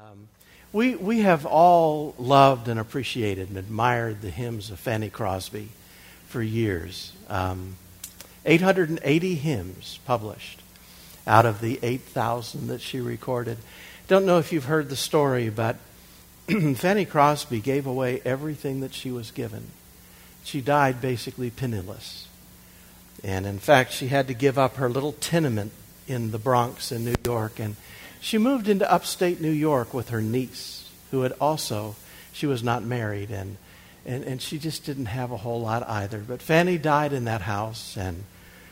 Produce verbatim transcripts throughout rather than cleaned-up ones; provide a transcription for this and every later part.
Um, we we have all loved and appreciated and admired the hymns of Fanny Crosby for years. Um, eight hundred eighty hymns published out of the eight thousand that she recorded. Don't know if you've heard the story, but Fanny Crosby gave away everything that she was given. She died basically penniless. And in fact, she had to give up her little tenement in the Bronx in New York. And she moved into upstate New York with her niece, who had also, she was not married. And, and, and she just didn't have a whole lot either. But Fanny died in that house. And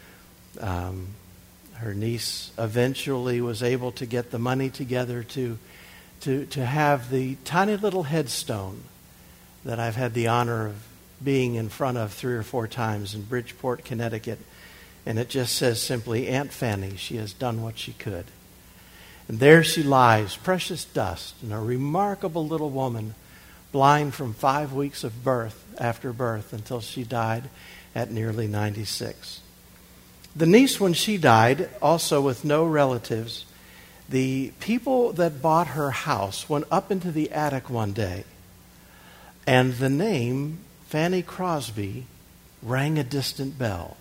um, her niece eventually was able to get the money together to, to, to have the tiny little headstone that I've had the honor of being in front of three or four times in Bridgeport, Connecticut. And it just says simply, Aunt Fanny, she has done what she could. And there she lies, precious dust, and a remarkable little woman, blind from five weeks of birth, after birth, until she died at nearly ninety-six. The niece, when she died, also with no relatives, the people that bought her house went up into the attic one day, and the name Fanny Crosby rang a distant bell.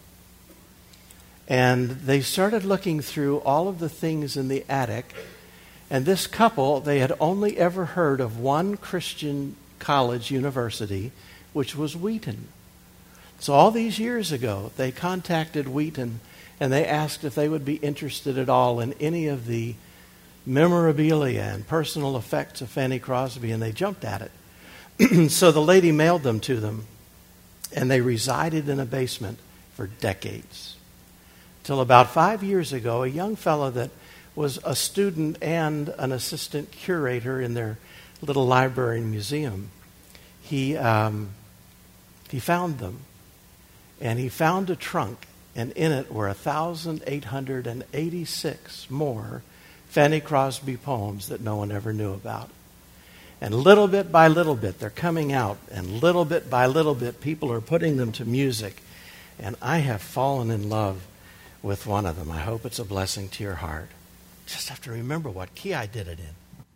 And they started looking through all of the things in the attic. And this couple, they had only ever heard of one Christian college university, which was Wheaton. So all these years ago, they contacted Wheaton and they asked if they would be interested at all in any of the memorabilia and personal effects of Fanny Crosby, and they jumped at it. So the lady mailed them to them, and they resided in a basement for decades. Till about five years ago, a young fellow that was a student and an assistant curator in their little library and museum, he, um, he found them. And he found a trunk, and in it were one thousand eight hundred eighty-six more Fanny Crosby poems that no one ever knew about. And little bit by little bit, they're coming out. And little bit by little bit, people are putting them to music. And I have fallen in love with one of them. I hope it's a blessing to your heart. Just have to remember what key I did it in.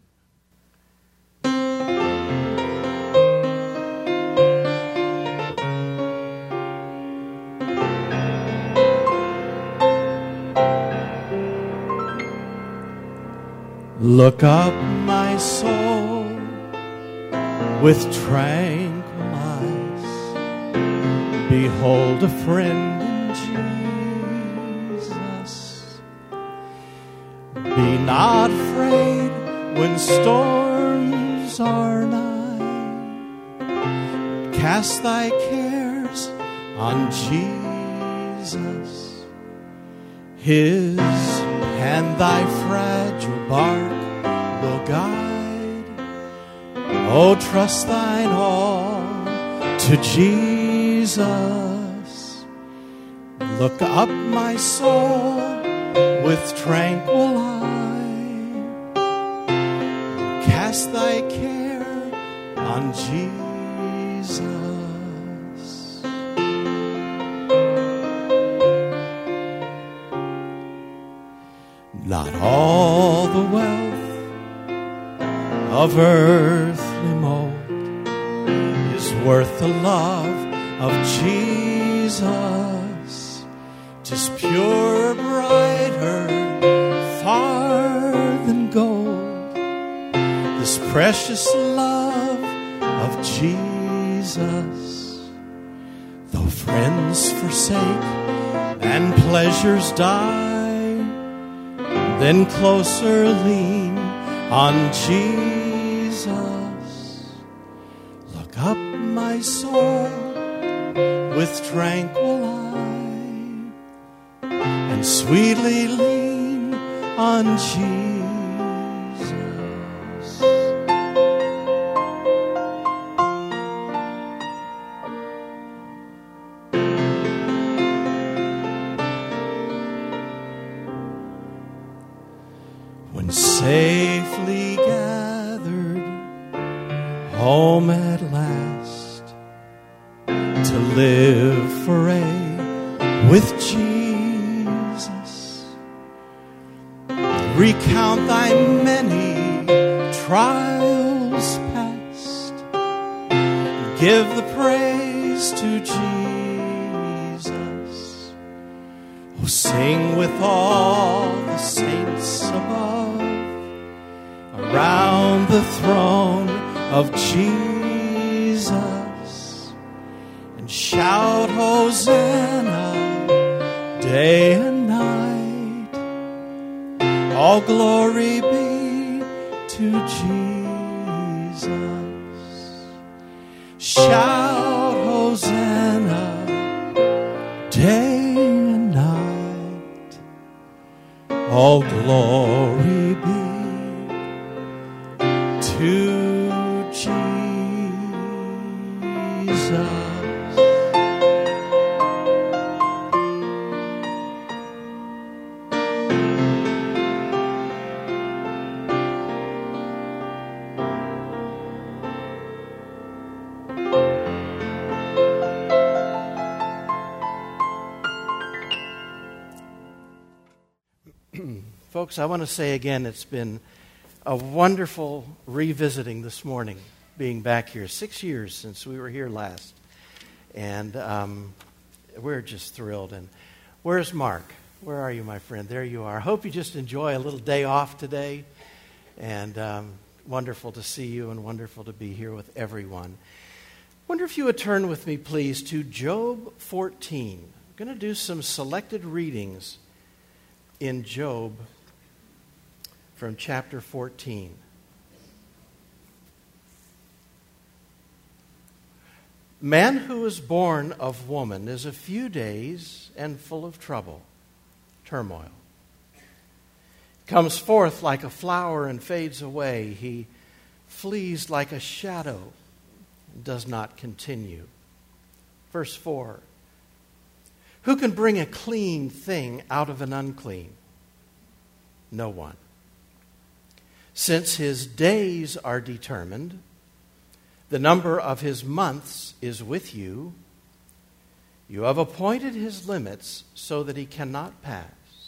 Look up, my soul, with tranquil eyes. Behold a friend in Jesus. Be not afraid when storms are nigh. Cast thy cares on Jesus. His hand thy fragile bark will guide. Oh, trust thine all to Jesus. Look up, my soul, with tranquil eye. Cast thy care on Jesus. Not all the wealth of earthly mold is worth the love of Jesus. 'Tis pure, brighter, far than gold, this precious love of Jesus. Though friends forsake and pleasures die, then closer lean on Jesus. Look up, my soul, with tranquil eye, and sweetly lean on Jesus. When safely gathered home at last, to live forever with Jesus, recount thy many trials past, give the praise to Jesus. Oh, sing with all the saints above, around the throne of Jesus, and shout Hosanna day and night. All glory be to Jesus. Shout Hosanna day and night. All glory be to Jesus. Folks, I want to say again, it's been a wonderful revisiting this morning, being back here. Six years since we were here last. And um, we're just thrilled. And where's Mark? Where are you, my friend? There you are. I hope you just enjoy a little day off today. And um, wonderful to see you and wonderful to be here with everyone. Wonder if you would turn with me, please, to Job fourteen. I'm going to do some selected readings in Job from chapter fourteen. Man who is born of woman is a few days and full of trouble, turmoil. Comes forth like a flower and fades away. He flees like a shadow and does not continue. Verse four. Who can bring a clean thing out of an unclean? No one. Since his days are determined, the number of his months is with you. You have appointed his limits so that he cannot pass.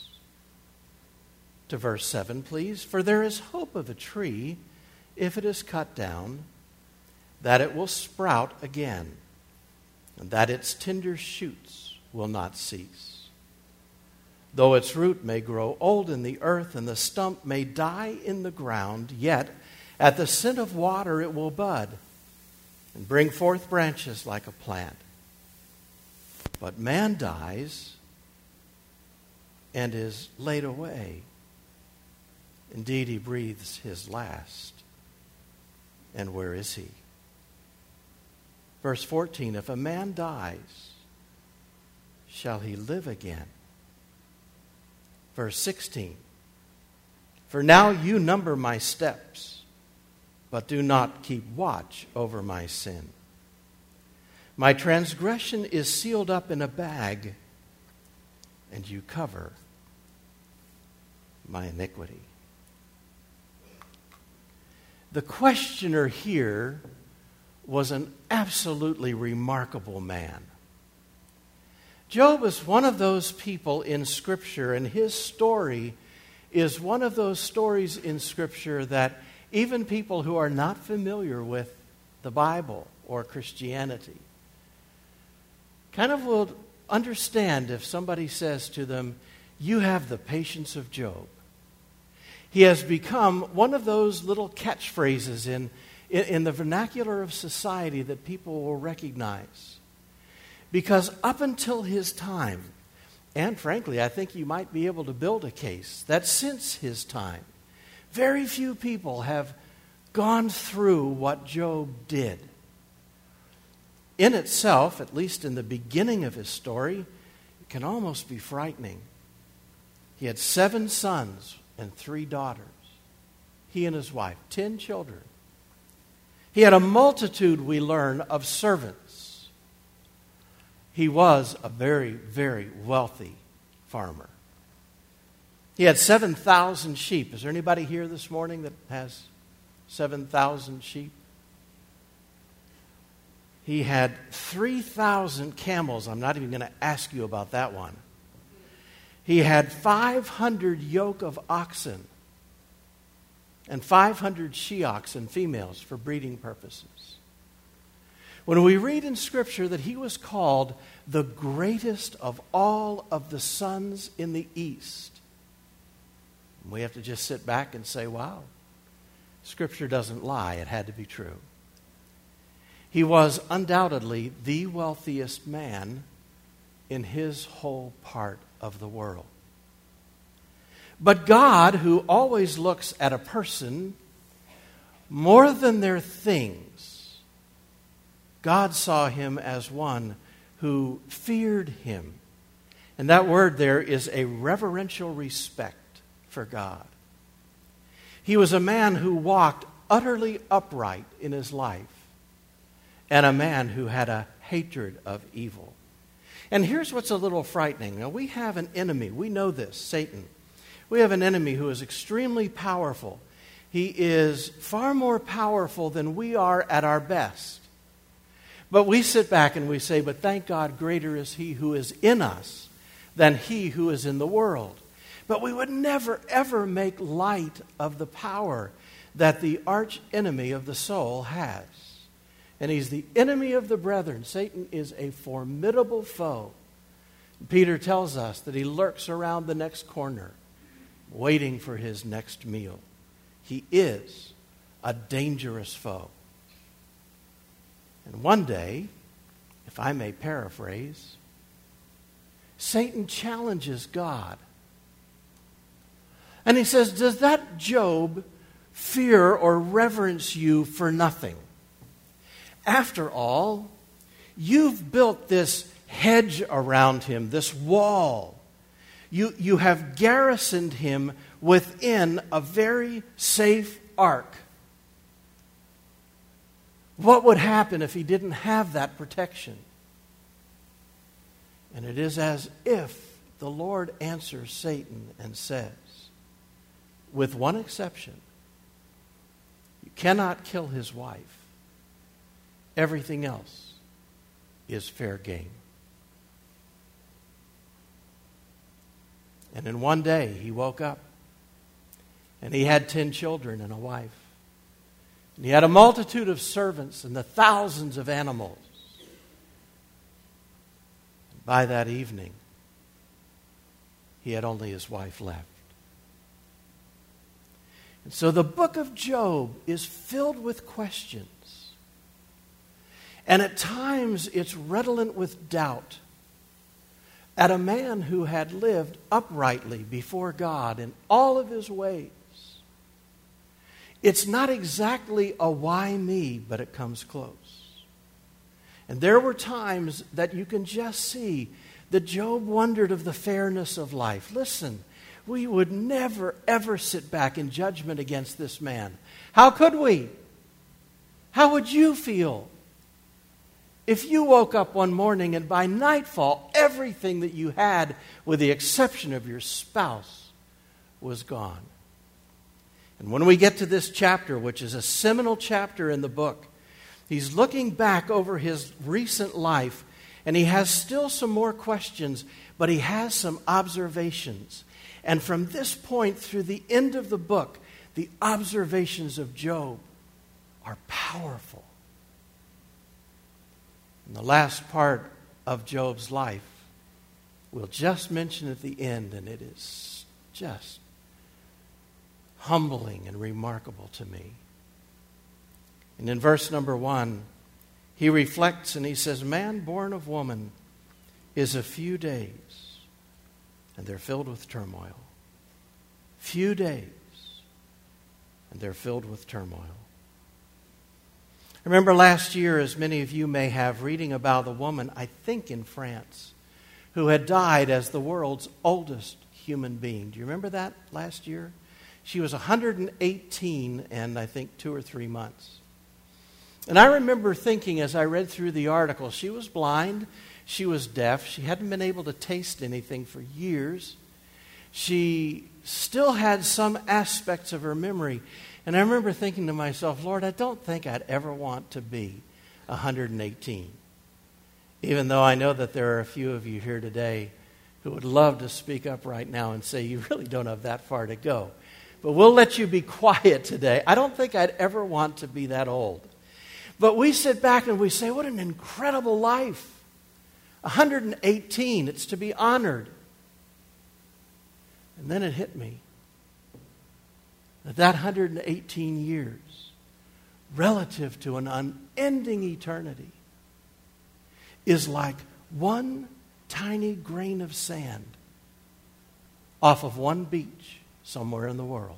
To verse seven, please. For there is hope of a tree, if it is cut down, that it will sprout again, and that its tender shoots will not cease. Though its root may grow old in the earth, and the stump may die in the ground, yet at the scent of water it will bud, and bring forth branches like a plant. But man dies and is laid away. Indeed, he breathes his last. And where is he? Verse fourteen, if a man dies, shall he live again? Verse sixteen, for now you number my steps, but do not keep watch over my sin. My transgression is sealed up in a bag, and you cover my iniquity. The questioner here was an absolutely remarkable man. Job is one of those people in Scripture, and his story is one of those stories in Scripture that even people who are not familiar with the Bible or Christianity kind of will understand if somebody says to them, you have the patience of Job. He has become one of those little catchphrases in, in, in the vernacular of society that people will recognize. Because up until his time, and frankly, I think you might be able to build a case that since his time, very few people have gone through what Job did. In itself, at least in the beginning of his story, it can almost be frightening. He had seven sons and three daughters. He and his wife, ten children. He had a multitude, we learn, of servants. He was a very, very wealthy farmer. He had seven thousand sheep. Is there anybody here this morning that has seven thousand sheep? He had three thousand camels. I'm not even going to ask you about that one. He had five hundred yoke of oxen. and five hundred she-oxen females for breeding purposes. When we read in Scripture that he was called the greatest of all of the sons in the east, we have to just sit back and say, wow, Scripture doesn't lie. It had to be true. He was undoubtedly the wealthiest man in his whole part of the world. But God, who always looks at a person more than their things, God saw him as one who feared him. And that word there is a reverential respect for God. He was a man who walked utterly upright in his life, and a man who had a hatred of evil. And here's what's a little frightening. Now, we have an enemy. We know this, Satan. We have an enemy who is extremely powerful. He is far more powerful than we are at our best. But we sit back and we say, but thank God, greater is he who is in us than he who is in the world. But we would never, ever make light of the power that the arch enemy of the soul has. And he's the enemy of the brethren. Satan is a formidable foe. Peter tells us that he lurks around the next corner, waiting for his next meal. He is a dangerous foe. And one day, if I may paraphrase, Satan challenges God. And he says, does that Job fear or reverence you for nothing? After all, you've built this hedge around him, this wall. You, you have garrisoned him within a very safe ark. What would happen if he didn't have that protection? And it is as if the Lord answers Satan and says, with one exception, you cannot kill his wife. Everything else is fair game. And in one day, he woke up, and he had ten children and a wife. And he had a multitude of servants and the thousands of animals. And by that evening, he had only his wife left. And so the book of Job is filled with questions. And at times it's redolent with doubt at a man who had lived uprightly before God in all of his ways. It's not exactly a why me, but it comes close. And there were times that you can just see that Job wondered of the fairness of life. Listen, we would never, ever sit back in judgment against this man. How could we? How would you feel if you woke up one morning and by nightfall, everything that you had, with the exception of your spouse, was gone? And when we get to this chapter, which is a seminal chapter in the book, he's looking back over his recent life, and he has still some more questions, but he has some observations. And from this point through the end of the book, the observations of Job are powerful. And the last part of Job's life, we'll just mention at the end, and it is just humbling and remarkable to me. And in verse number one, he reflects and he says, man born of woman is a few days, and they're filled with turmoil. Few days, and they're filled with turmoil. I remember last year, as many of you may have, reading about a woman, I think in France, who had died as the world's oldest human being. Do you remember that last year? She was one hundred eighteen and I think two or three months. And I remember thinking as I read through the article, she was blind, she was deaf, she hadn't been able to taste anything for years. She still had some aspects of her memory. And I remember thinking to myself, Lord, I don't think I'd ever want to be one hundred eighteen. Even though I know that there are a few of you here today who would love to speak up right now and say, you really don't have that far to go. But we'll let you be quiet today. I don't think I'd ever want to be that old. But we sit back and we say, what an incredible life. one hundred eighteen, it's to be honored. And then it hit me that that one hundred eighteen years, relative to an unending eternity, is like one tiny grain of sand off of one beach somewhere in the world.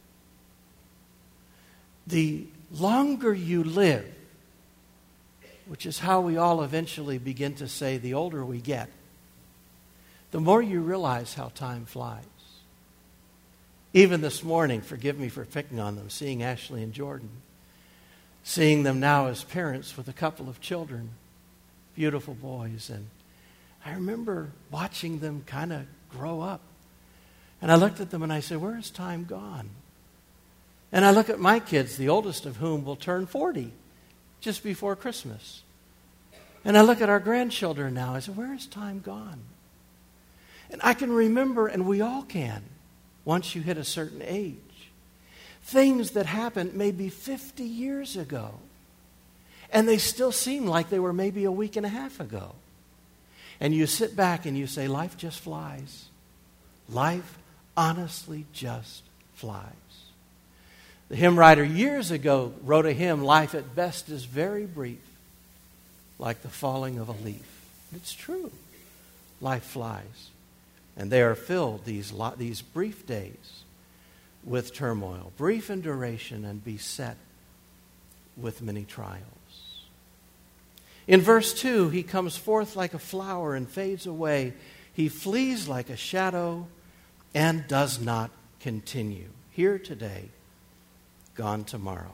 The longer you live, which is how we all eventually begin to say the older we get, the more you realize how time flies. Even this morning, forgive me for picking on them, seeing Ashley and Jordan, seeing them now as parents with a couple of children, beautiful boys, and I remember watching them kind of grow up. And I looked at them and I said, where has time gone? And I look at my kids, the oldest of whom will turn forty just before Christmas. And I look at our grandchildren now. I said, where has time gone? And I can remember, and we all can, once you hit a certain age, things that happened maybe fifty years ago. And they still seem like they were maybe a week and a half ago. And you sit back and you say, life just flies. Life honestly just flies. The hymn writer years ago wrote a hymn, life at best is very brief, like the falling of a leaf. It's true. Life flies. And they are filled, these, these brief days, with turmoil, brief in duration and beset with many trials. In verse two, he comes forth like a flower and fades away. He flees like a shadow and does not continue. Here today, gone tomorrow.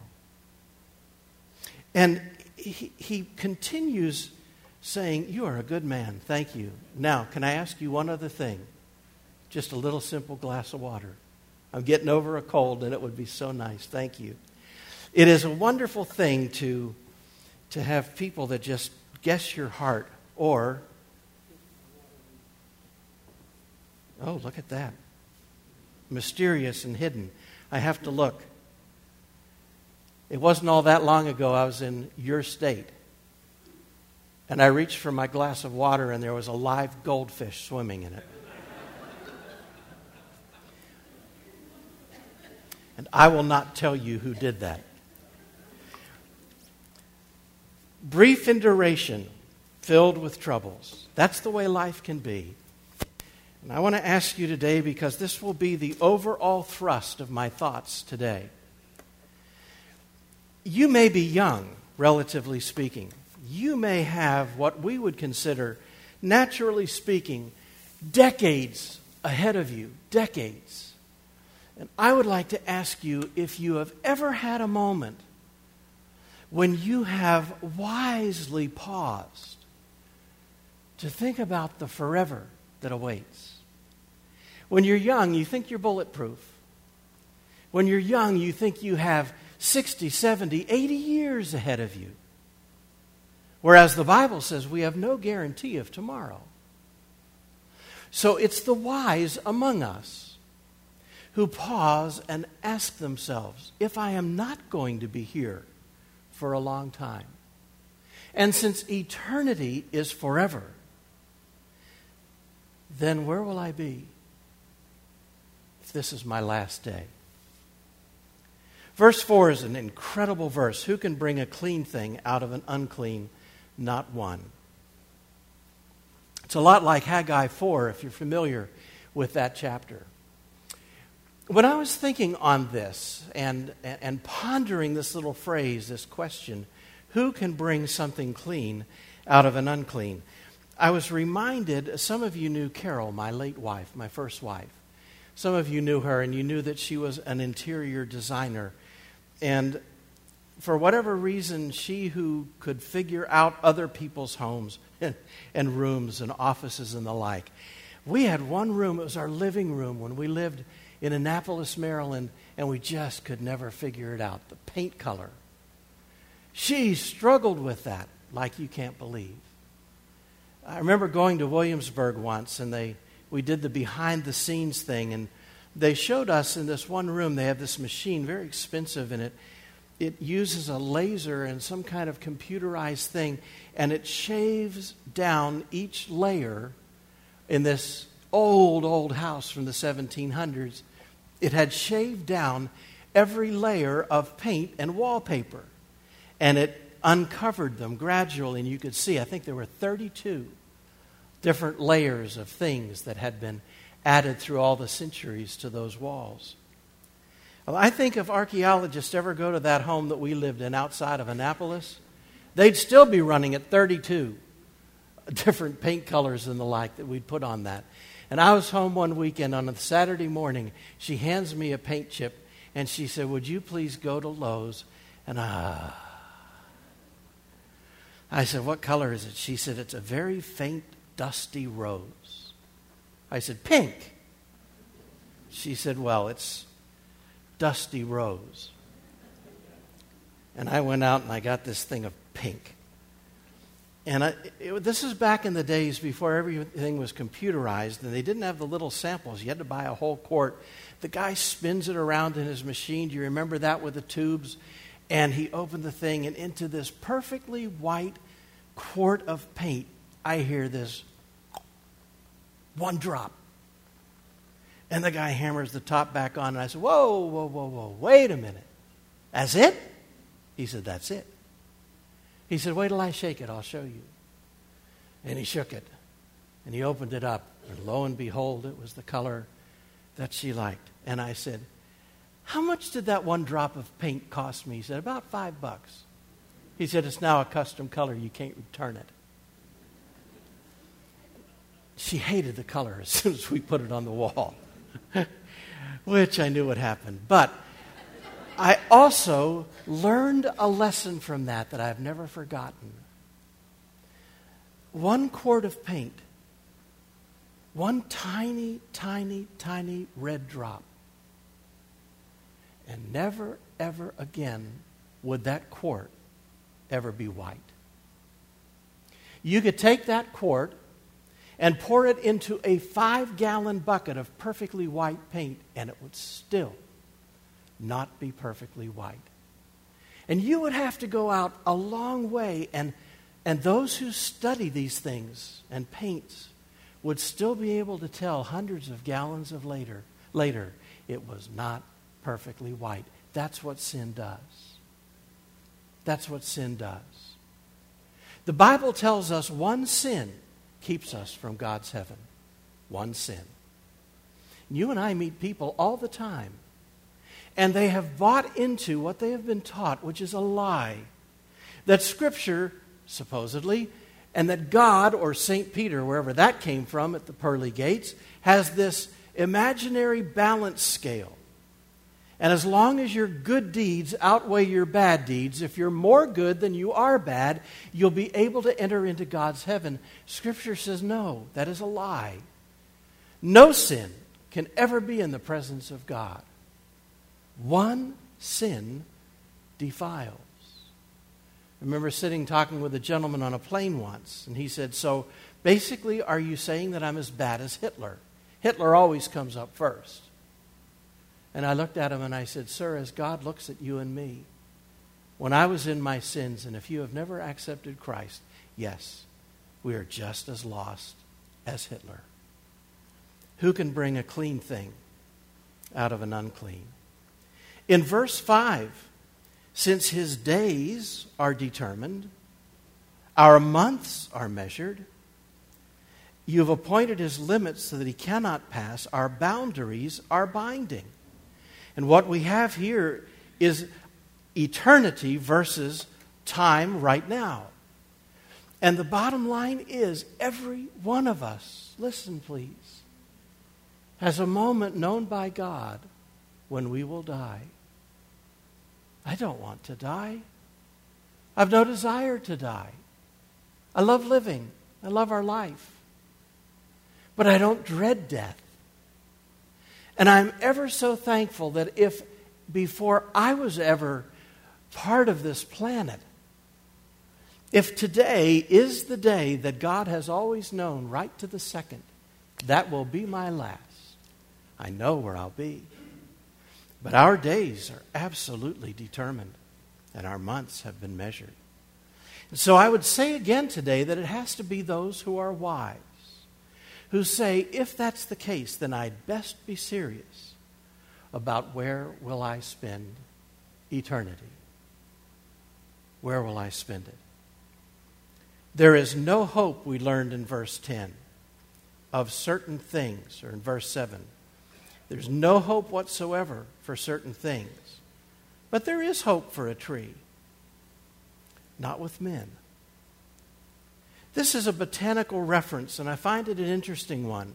And he, he continues saying, you are a good man, thank you. Now, can I ask you one other thing? Just a little simple glass of water. I'm getting over a cold and it would be so nice, thank you. It is a wonderful thing to, to have people that just guess your heart, or, oh, look at that. Mysterious and hidden. I have to look. It wasn't all that long ago I was in your state. And I reached for my glass of water and there was a live goldfish swimming in it. And I will not tell you who did that. Brief in duration, filled with troubles. That's the way life can be. And I want to ask you today, because this will be the overall thrust of my thoughts today. You may be young, relatively speaking. You may have what we would consider, naturally speaking, decades ahead of you. Decades. And I would like to ask you if you have ever had a moment when you have wisely paused to think about the forever that awaits. When you're young, you think you're bulletproof. When you're young, you think you have sixty, seventy, eighty years ahead of you. Whereas the Bible says we have no guarantee of tomorrow. So it's the wise among us who pause and ask themselves, if I am not going to be here for a long time, and since eternity is forever, then where will I be if this is my last day? Verse four is an incredible verse. Who can bring a clean thing out of an unclean? Not one. It's a lot like Haggai four, if you're familiar with that chapter. When I was thinking on this and, and pondering this little phrase, this question, who can bring something clean out of an unclean? I was reminded, some of you knew Carol, my late wife, my first wife. Some of you knew her and you knew that she was an interior designer. And for whatever reason, she who could figure out other people's homes and, and rooms and offices and the like. We had one room, it was our living room when we lived in Annapolis, Maryland, and we just could never figure it out. The paint color. She struggled with that like you can't believe. I remember going to Williamsburg once, and they we did the behind-the-scenes thing, and they showed us in this one room, they have this machine, very expensive, and it, it uses a laser and some kind of computerized thing, and it shaves down each layer in this old, old house from the seventeen hundreds. It had shaved down every layer of paint and wallpaper, and it uncovered them gradually, and you could see, I think there were thirty-two different layers of things that had been added through all the centuries to those walls. Well, I think if archaeologists ever go to that home that we lived in outside of Annapolis, they'd still be running at thirty-two different paint colors and the like that we'd put on that. And I was home one weekend on a Saturday morning. She hands me a paint chip, and she said, would you please go to Lowe's? And ah, I said, what color is it? She said, it's a very faint, dusty rose. I said, pink. She said, well, it's dusty rose. And I went out and I got this thing of pink. And I, it, this is back in the days before everything was computerized, and they didn't have the little samples. You had to buy a whole quart. The guy spins it around in his machine. Do you remember that with the tubes? And he opened the thing, and into this perfectly white quart of paint, I hear this one drop. And the guy hammers the top back on, and I said, whoa, whoa, whoa, whoa, wait a minute. That's it? He said, that's it. He said, wait till I shake it, I'll show you. And he shook it, and he opened it up, and lo and behold, it was the color that she liked. And I said, how much did that one drop of paint cost me? He said, about five bucks. He said, it's now a custom color, you can't return it. She hated the color as soon as we put it on the wall, which I knew would happen. But I also learned a lesson from that that I've never forgotten. One quart of paint, one tiny, tiny, tiny red drop, and never, ever again would that quart ever be white. You could take that quart and pour it into a five-gallon bucket of perfectly white paint, and it would still not be perfectly white. And you would have to go out a long way, and, and those who study these things and paints would still be able to tell hundreds of gallons of later, later it was not perfectly white. That's what sin does. That's what sin does. The Bible tells us one sin keeps us from God's heaven. One sin. You and I meet people all the time, and they have bought into what they have been taught, which is a lie. That Scripture, supposedly, and that God, or Saint Peter, wherever that came from at the pearly gates, has this imaginary balance scale. And as long as your good deeds outweigh your bad deeds, if you're more good than you are bad, you'll be able to enter into God's heaven. Scripture says no, that is a lie. No sin can ever be in the presence of God. One sin defiles. I remember sitting talking with a gentleman on a plane once, and he said, so basically are you saying that I'm as bad as Hitler? Hitler always comes up first. And I looked at him and I said, sir, as God looks at you and me, when I was in my sins, and if you have never accepted Christ, yes, we are just as lost as Hitler. Who can bring a clean thing out of an unclean? In verse five, since his days are determined, our months are measured, you've appointed his limits so that he cannot pass, our boundaries are binding. And what we have here is eternity versus time right now. And the bottom line is every one of us, listen please, has a moment known by God when we will die. I don't want to die. I've no desire to die. I love living. I love our life. But I don't dread death. And I'm ever so thankful that if before I was ever part of this planet, if today is the day that God has always known right to the second, that will be my last, I know where I'll be. But our days are absolutely determined, and our months have been measured. And so I would say again today that it has to be those who are wise, who say, if that's the case, then I'd best be serious about where will I spend eternity. Where will I spend it? There is no hope, we learned in verse ten, of certain things, or in verse seven. There's no hope whatsoever for certain things. But there is hope for a tree. Not with men. This is a botanical reference, and I find it an interesting one.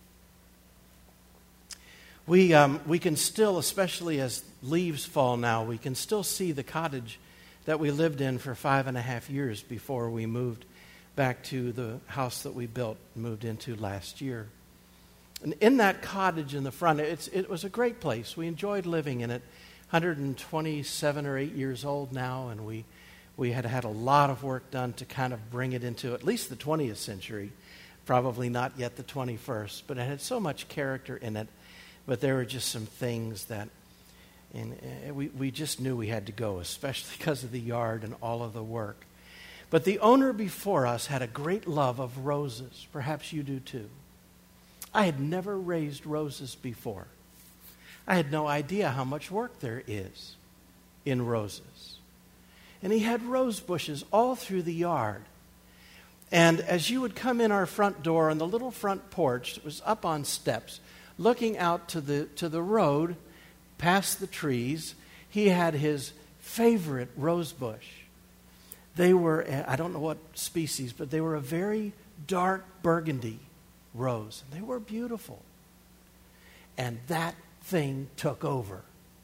We, um, we can still, especially as leaves fall now, we can still see the cottage that we lived in for five and a half years before we moved back to the house that we built and moved into last year. And in that cottage in the front, it's, it was a great place. We enjoyed living in it. one hundred twenty-seven or eight years old now, and we, we had had a lot of work done to kind of bring it into at least the twentieth century, probably not yet the twenty-first, but it had so much character in it. But there were just some things that and we, we just knew we had to go, especially because of the yard and all of the work. But the owner before us had a great love of roses. Perhaps you do too. I had never raised roses before. I had no idea how much work there is in roses. And he had rose bushes all through the yard. And as you would come in our front door on the little front porch, it was up on steps, looking out to the to the road, past the trees, he had his favorite rose bush. They were, I don't know what species, but they were a very dark burgundy rose. And they were beautiful. And that thing took over.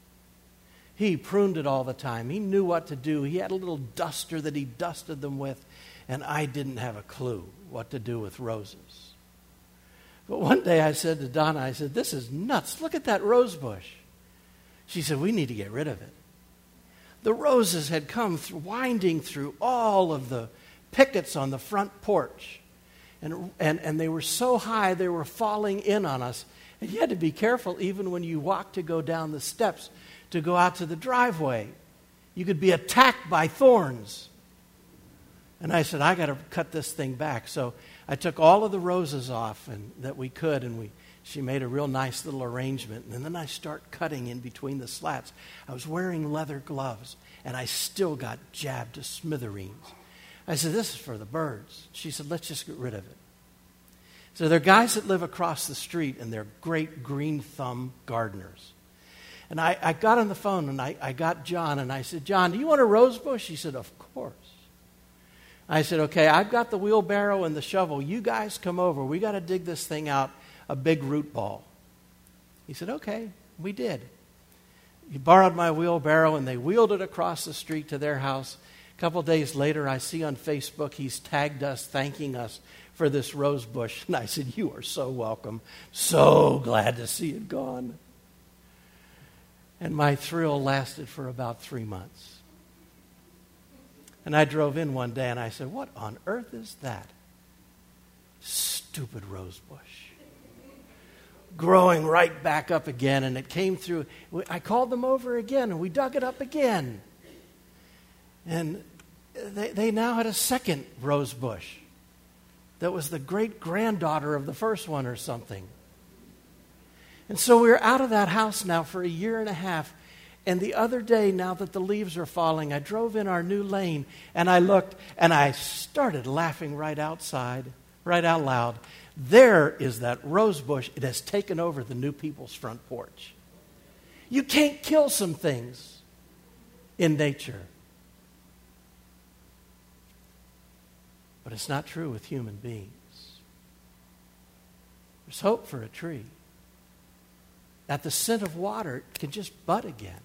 He pruned it all the time. He knew what to do. He had a little duster that he dusted them with, and I didn't have a clue what to do with roses. But one day I said to Donna, I said, this is nuts. Look at that rose bush. She said, we need to get rid of it. The roses had come through, winding through all of the pickets on the front porch. And, and, and they were so high, they were falling in on us. And you had to be careful even when you walked to go down the steps to go out to the driveway. You could be attacked by thorns. And I said, I got to cut this thing back. So I took all of the roses off and that we could, and we she made a real nice little arrangement. And then I start cutting in between the slats. I was wearing leather gloves, and I still got jabbed to smithereens. I said, this is for the birds. She said, let's just get rid of it. So there are guys that live across the street, and they're great green thumb gardeners. And I, I got on the phone, and I, I got John, and I said, John, do you want a rose bush? He said, of course. I said, okay, I've got the wheelbarrow and the shovel. You guys come over. We got to dig this thing out, a big root ball. He said, okay, we did. He borrowed my wheelbarrow, and they wheeled it across the street to their house. A couple days later, I see on Facebook, he's tagged us, thanking us for this rose bush. And I said, you are so welcome. So glad to see it gone. And my thrill lasted for about three months. And I drove in one day and I said, what on earth is that? Stupid rose bush. Growing right back up again, and it came through. I called them over again and we dug it up again. And they, they now had a second rose bush that was the great granddaughter of the first one or something. And so we were out of that house now for a year and a half. And the other day, now that the leaves are falling, I drove in our new lane, and I looked, and I started laughing right outside, right out loud. There is that rose bush. It has taken over the new people's front porch. You can't kill some things in nature. But it's not true with human beings. There's hope for a tree. At the scent of water, it can just bud again.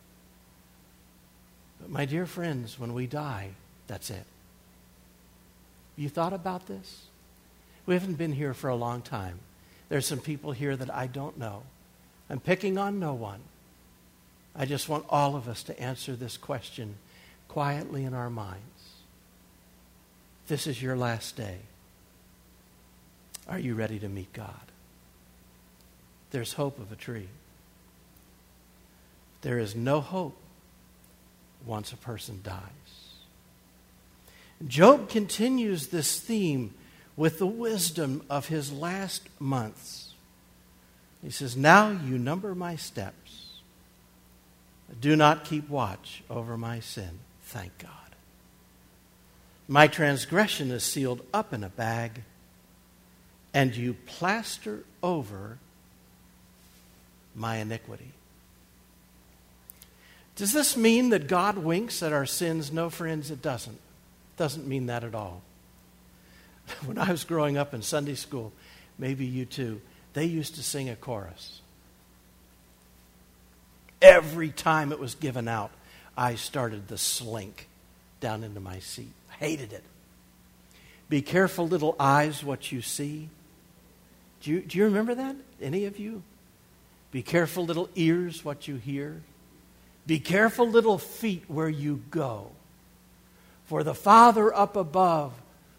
But my dear friends, when we die, that's it. You thought about this? We haven't been here for a long time. There's some people here that I don't know. I'm picking on no one. I just want all of us to answer this question quietly in our minds. This is your last day. Are you ready to meet God? there's hope of a tree. There is no hope once a person dies. Job continues this theme with the wisdom of his last months. He says, now you number my steps. Do not keep watch over my sin. Thank God. My transgression is sealed up in a bag, and you plaster over my iniquity. Does this mean that God winks at our sins? No, friends, it doesn't. It doesn't mean that at all. When I was growing up in Sunday school, maybe you too, they used to sing a chorus. Every time it was given out, I started to slink down into my seat. I hated it. Be careful, little eyes, what you see. Do you, do you remember that? Any of you? Be careful, little ears, what you hear. Be careful, little feet, where you go. For the Father up above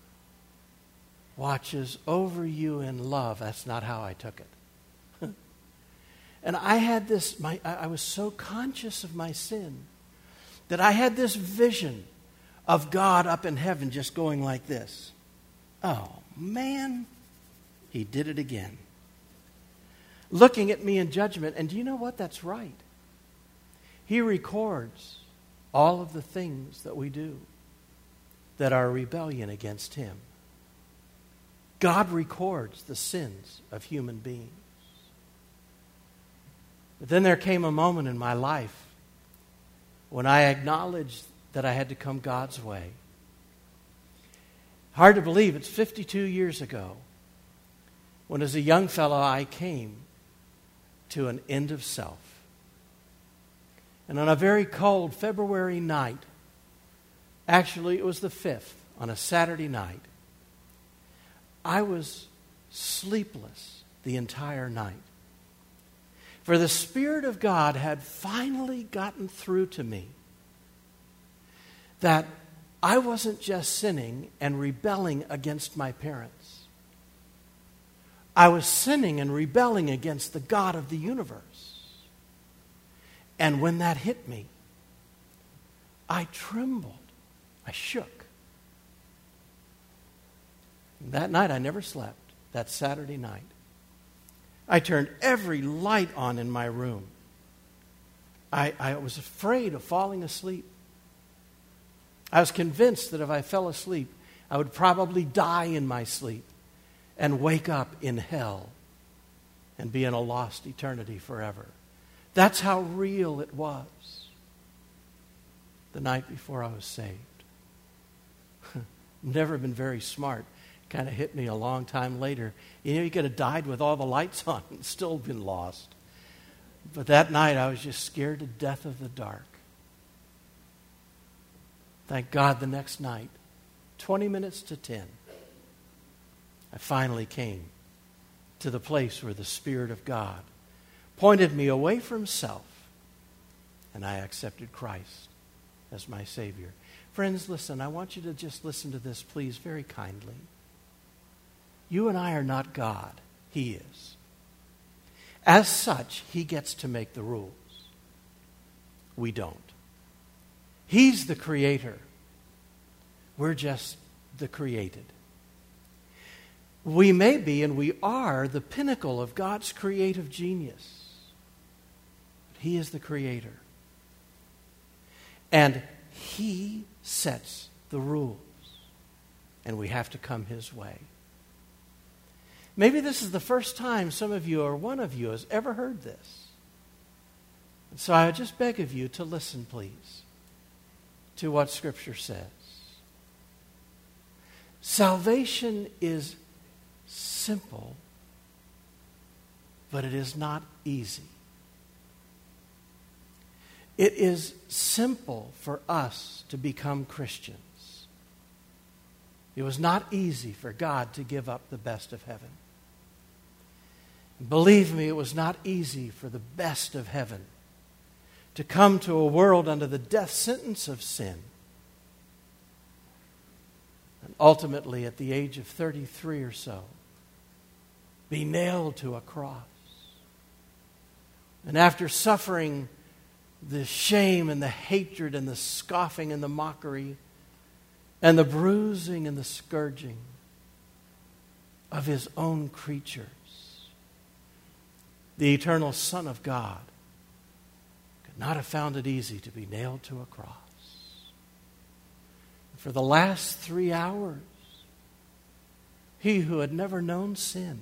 watches over you in love. That's not how I took it. And I had this, my, I was so conscious of my sin that I had this vision of God up in heaven just going like this. Oh, man, he did it again. Looking at me in judgment. And do you know what? That's right. He records all of the things that we do that are rebellion against him. God records the sins of human beings. But then there came a moment in my life when I acknowledged that I had to come God's way. Hard to believe, it's fifty-two years ago when as a young fellow I came to an end of self. And on a very cold February night, actually it was the fifth, on a Saturday night, I was sleepless the entire night. For the Spirit of God had finally gotten through to me that I wasn't just sinning and rebelling against my parents. I was sinning and rebelling against the God of the universe. And when that hit me, I trembled. I shook. And that night I never slept, that Saturday night. I turned every light on in my room. I, I was afraid of falling asleep. I was convinced that if I fell asleep, I would probably die in my sleep and wake up in hell and be in a lost eternity forever. That's how real it was the night before I was saved. Never been very smart. Kind of hit me a long time later. You know, you could have died with all the lights on and still been lost. But that night I was just scared to death of the dark. Thank God the next night, twenty minutes to ten, I finally came to the place where the Spirit of God pointed me away from self, and I accepted Christ as my Savior. Friends, listen, I want you to just listen to this, please, very kindly. You and I are not God. He is. As such, He gets to make the rules. We don't. He's the creator. We're just the created. We may be, and we are, the pinnacle of God's creative genius. But He is the creator. And He sets the rules. And we have to come His way. Maybe this is the first time some of you or one of you has ever heard this. So I just beg of you to listen, please, to what Scripture says. Salvation is simple, but it is not easy. It is simple for us to become Christians. It was not easy for God to give up the best of heaven. Believe me, it was not easy for the best of heaven to come to a world under the death sentence of sin. And ultimately, at the age of thirty-three or so, be nailed to a cross And after suffering the shame and the hatred and the scoffing and the mockery and the bruising and the scourging of his own creatures, the eternal Son of God could not have found it easy to be nailed to a cross. For the last three hours, he who had never known sin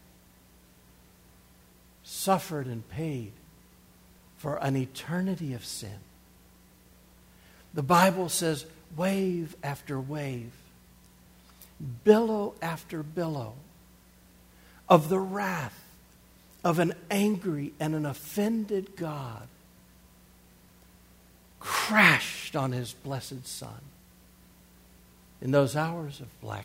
suffered and paid for an eternity of sin. The Bible says wave after wave, billow after billow of the wrath of an angry and an offended God crashed on his blessed Son in those hours of blackness.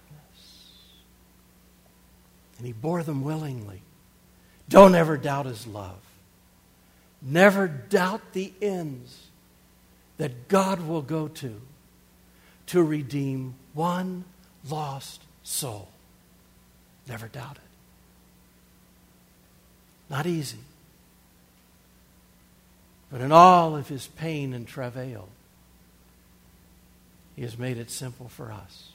And he bore them willingly. Don't ever doubt his love. Never doubt the ends that God will go to to redeem one lost soul. Never doubt it. Not easy. But in all of his pain and travail, he has made it simple for us.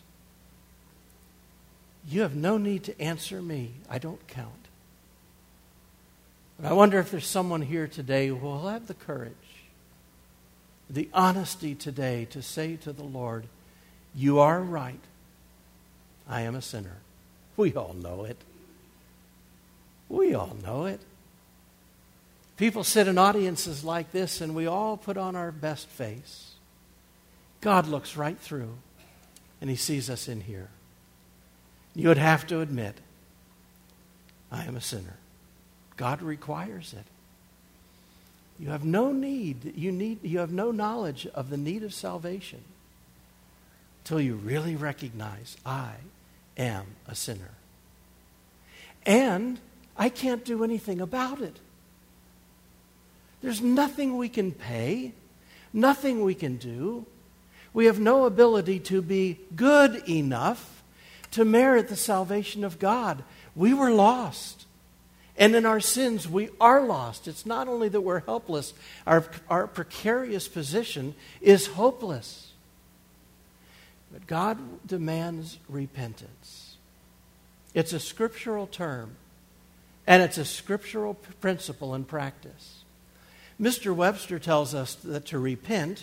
You have no need to answer me. I don't count. But I wonder if there's someone here today who will have the courage, the honesty today to say to the Lord, you are right. I am a sinner. We all know it. We all know it. People sit in audiences like this and we all put on our best face. God looks right through and he sees us in here. You would have to admit, I am a sinner. God requires it. You have no need, you need, you have no knowledge of the need of salvation until you really recognize I am a sinner. And I can't do anything about it. There's nothing we can pay, nothing we can do. We have no ability to be good enough to merit the salvation of God. We were lost. And in our sins, we are lost. It's not only that we're helpless, our, our precarious position is hopeless. But God demands repentance. It's a scriptural term, and it's a scriptural principle and practice. Mister Webster tells us that to repent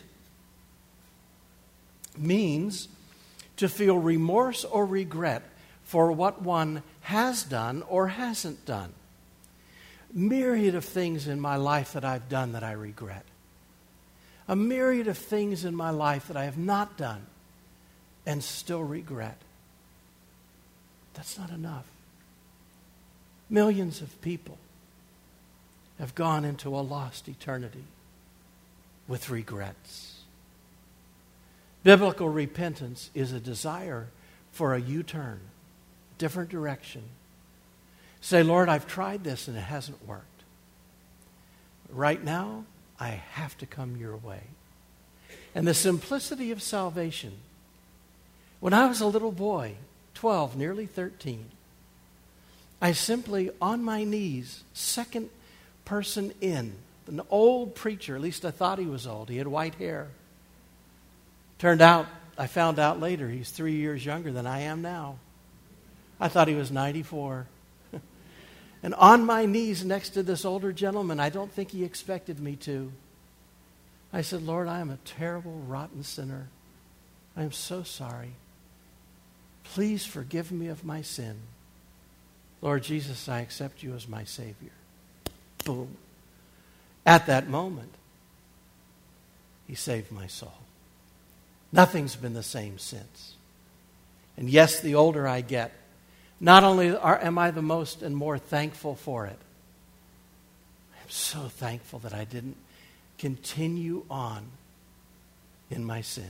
means to feel remorse or regret for what one has done or hasn't done. Myriad of things in my life that I've done that I regret. A myriad of things in my life that I have not done and still regret. That's not enough. Millions of people have gone into a lost eternity with regrets. Biblical repentance is a desire for a U-turn, different direction. Say, Lord, I've tried this and it hasn't worked. Right now, I have to come your way. And the simplicity of salvation. When I was a little boy, twelve, nearly thirteen, I simply, on my knees, second person in, an old preacher, at least I thought he was old. He had white hair. Turned out, I found out later, he's three years younger than I am now. I thought he was ninety-four. And on my knees next to this older gentleman, I don't think he expected me to. I said, Lord, I am a terrible, rotten sinner. I am so sorry. Please forgive me of my sin. Lord Jesus, I accept you as my Savior. Boom. At that moment, he saved my soul. Nothing's been the same since. And yes, the older I get, not only are, am I the most and more thankful for it, I'm so thankful that I didn't continue on in my sins.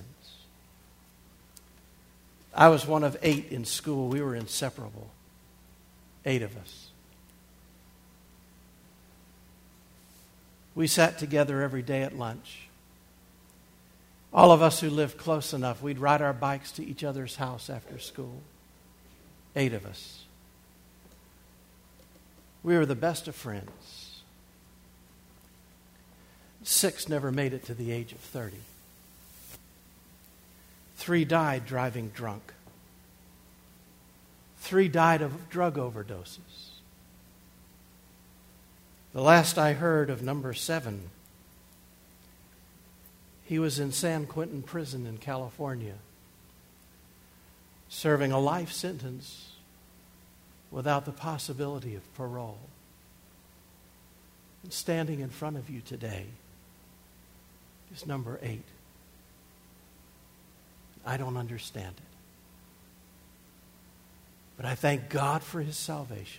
I was one of eight in school. We were inseparable. Eight of us. We sat together every day at lunch. All of us who lived close enough, we'd ride our bikes to each other's house after school. Eight of us. We were the best of friends. Six never made it to the age of thirty. Three died driving drunk. Three died of drug overdoses. The last I heard of number seven, he was in San Quentin Prison in California, serving a life sentence without the possibility of parole. And standing in front of you today is number eight. I don't understand it. But I thank God for his salvation.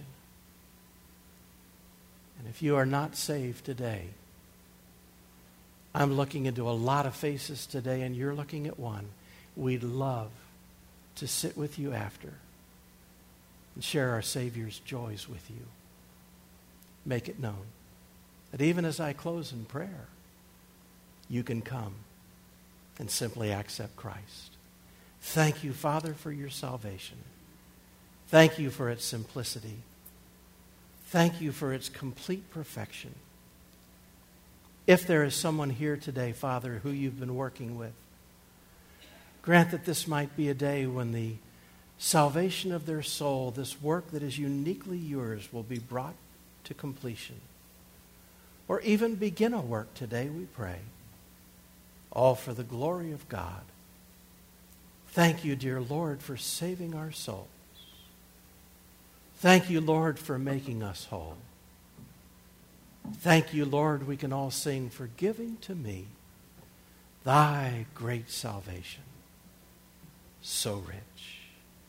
And if you are not saved today, I'm looking into a lot of faces today, and you're looking at one. We'd love to sit with you after and share our Savior's joys with you. Make it known that even as I close in prayer, you can come and simply accept Christ. Thank you, Father, for your salvation. Thank you for its simplicity. Thank you for its complete perfection. If there is someone here today, Father, who you've been working with, grant that this might be a day when the salvation of their soul, this work that is uniquely yours, will be brought to completion. Or even begin a work today, we pray. All for the glory of God. Thank you, dear Lord, for saving our souls. Thank you, Lord, for making us whole. Thank you, Lord, we can all sing, for giving to me thy great salvation. So rich,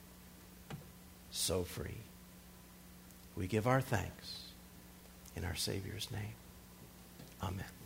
so free. We give our thanks in our Savior's name. Amen.